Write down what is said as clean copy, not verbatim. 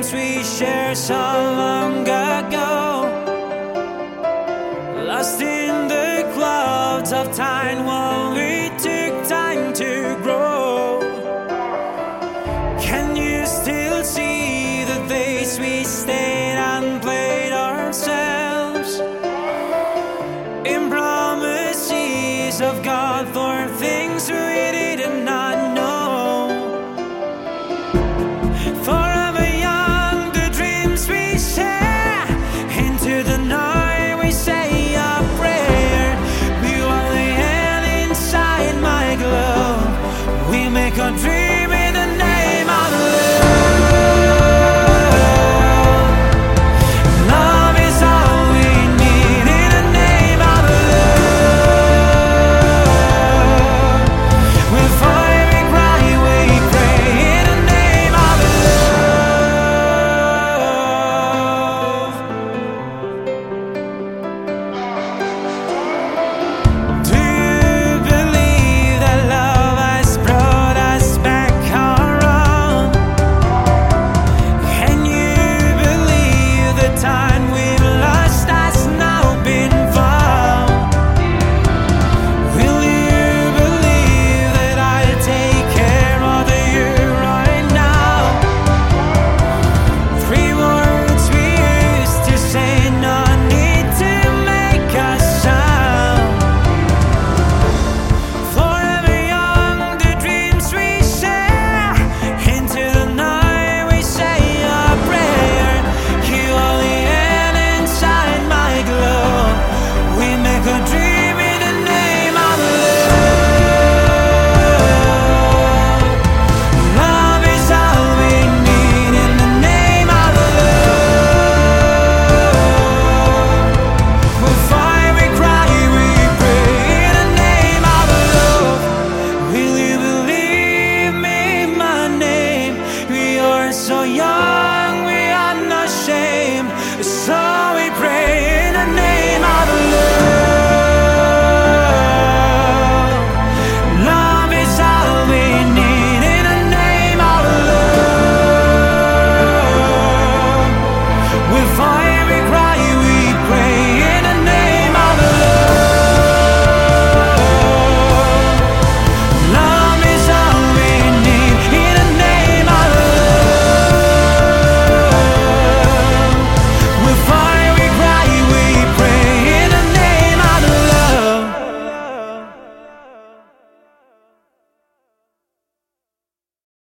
dreams we shared so long ago, lost in the clouds of time while we took time to grow. Can you still see the days we stayed and played ourselves in promises of God for things we did not know? Forever young, the dreams we share, into the night we say a prayer. We want the hand inside my glove, we make our dreams